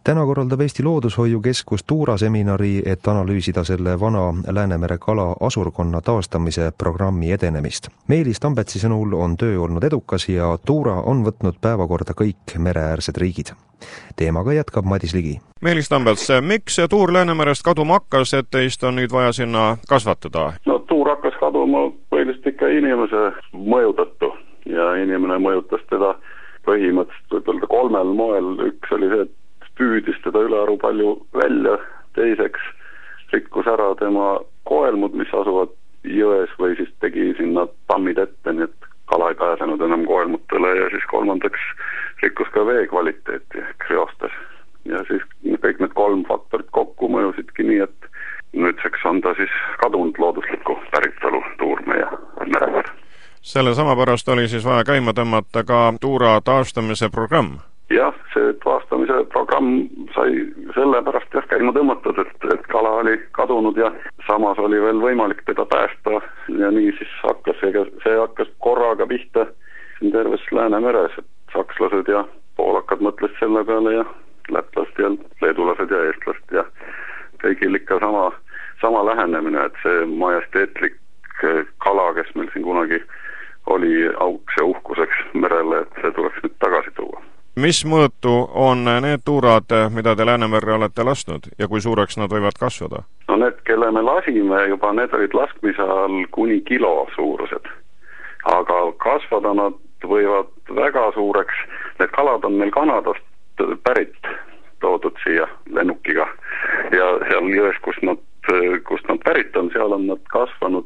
Täna korraldab Eesti Loodushoiukeskus tuuraseminari, et analüüsida selle vana Läänemere kala asurkonna taastamise programmi edenemist. Meelis Tambetsi sõnul on töö olnud edukas ja tuura on võtnud päevakorda kõik mereäärsed riigid. Teemaga jätkab Madis Ligi. Meelis Tambets, miks tuur Läänemerest kaduma hakkas, et teist on nüüd vaja sinna kasvatada? No tuur hakkas kaduma põhiliselt ikka inimese mõju tõttu ja inimene mõjutas teda põhimõtteliselt võib-olla 3 moel. Üks oli see, et püüdis teda ülearu palju välja, teiseks rikkus ära tema koelmud, mis asuvad jões või siis tegi sinna tammid ette, nii et kala ei pääsenud enam koelmutele ja siis kolmandaks rikkus ka vee kvaliteeti ehk reostas. Ja siis kõik need 3 faktorit kokku mõjusidki nii, et nüüdseks on ta siis kadunud looduslikku päritolu tuur meie merel. Selle sama pärast oli siis vaja käima tõmmata ka tuura taastamise programm. Jah, see taastamise programm sai sellepärast käima tõmmatud, et kala oli kadunud ja samas oli veel võimalik teda päästa ja nii siis see hakkas korraga pihta siin terves Läänemeres, et sakslased ja poolakad mõtlesid selle peale ja lätlased ja leedulased ja eestlased ja kõigil ikka sama lähenemine, et see majesteetlik kala, kes meil siin kunagi oli auks ja uhkuseks merele, et see tuleks nüüd tagasi tuua. Mis mõõtu on need tuurad, mida te Läänemerre olete lasknud ja kui suureks nad võivad kasvada? No need, kelle me lasime juba, need olid laskmise all kuni kilo suurused. Aga kasvada nad võivad väga suureks. Need kalad on meil Kanadast pärit toodud siia lennukiga. Ja seal jões, kus nad pärit on, seal on nad kasvanud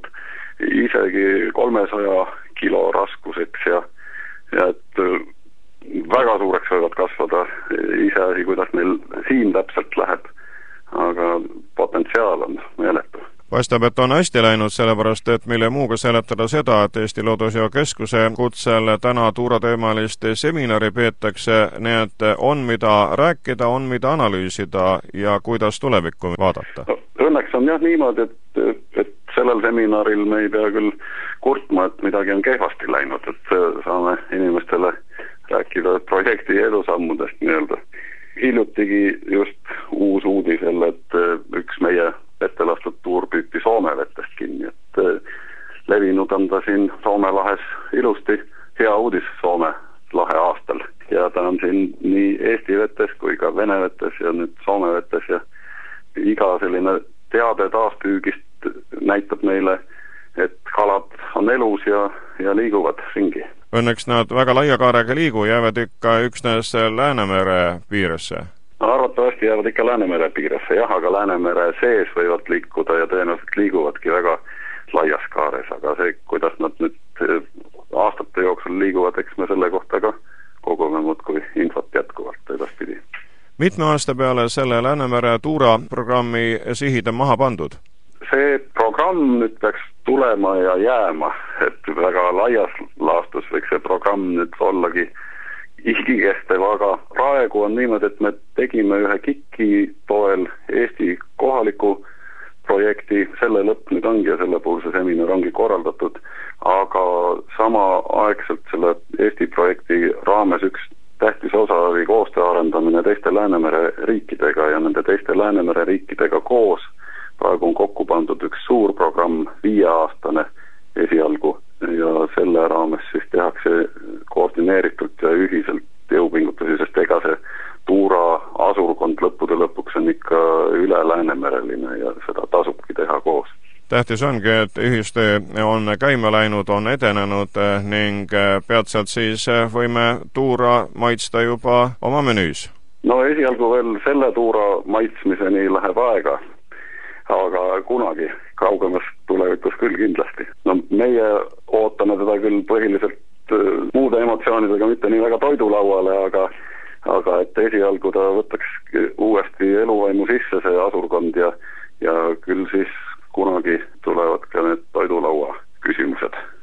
isegi 300 kilo raskuseks ja et väga suureks võivad kasvada, iseasi, kuidas neil siin täpselt läheb, aga potentsiaal on meeletu. Paistab, et on hästi läinud, sellepärast, et mille muuga seletada seda, et Eesti Loodushoiukeskuse kutsel täna tuurateemalist seminari peetakse, nii et on mida rääkida, on mida analüüsida ja kuidas tulevikku vaadata? No, õnneks on jah niimoodi, et sellel seminaril me ei pea küll kurtma, et midagi on kehvasti läinud, et saame inimestele rääkida projekti edusammudest nii-öelda. Hiljutigi just uus uudisel, et üks meie ette lastud tuur püüti Soome vettest kinni, et levinud on ta siin Soome lahes ilusti, hea uudis Soome lahe aastal. Ja ta on siin nii Eesti vetes kui ka Vene vetes ja nüüd Soome vetes ja iga selline teade taaspüügist näitab meile, et kalad on elus ja liiguvad ringi. Õnneks nad väga laia kaarega liigu, jäävad ikka üksnes Läänemere piiresse? Arvatavasti jäävad ikka Läänemere piiresse, jah, aga Läänemere sees võivad liikuda ja tõenäoliselt liiguvadki väga laias kaares, aga see, kuidas nad nüüd aastate jooksul liiguvad, eks me selle kohta ka kogume muudkui infot jätkuvalt edaspidi. Mitme aasta peale selle Läänemere tuuraprogrammi sihid on maha pandud? See programm nüüd peaks tulema ja jääma, et väga laias laastus võiks see programm nüüd ollagi igikestev, aga praegu on niimoodi, et me tegime ühe KIK-i toel Eesti kohaliku projekti, selle lõpp nüüd ongi ja selle puhul see seminar ongi korraldatud, aga samaaegselt selle Eesti projekti raames üks tähtis osa oli koostöö arendamine teiste Läänemere riikidega ja nende teiste Läänemere riikidega koos praegu on kokku pandud üks suur programm, 5-aastane esialgu ja selle raames siis tehakse koordineeritult ja ühiselt jõupingutusi, sest ega see tuura asurkond lõppude lõpuks on ikka üle Läänemereline ja seda tasubki teha koos. Tähtis ongi, et ühistöö on käima läinud, on edenenud ning peatselt siis võime tuura maitsta juba oma menüüs. No esialgu veel selle tuura maitsmiseni läheb aega, aga kunagi kaugemas tulevikus küll kindlasti. No meie ootame teda küll põhiliselt muude emotsioonidega, mitte nii väga toidulauale, aga et esialgu ta võtaks uuesti eluvaimu sisse see asurkond ja küll siis kunagi tulevad ka need toidulaua küsimused.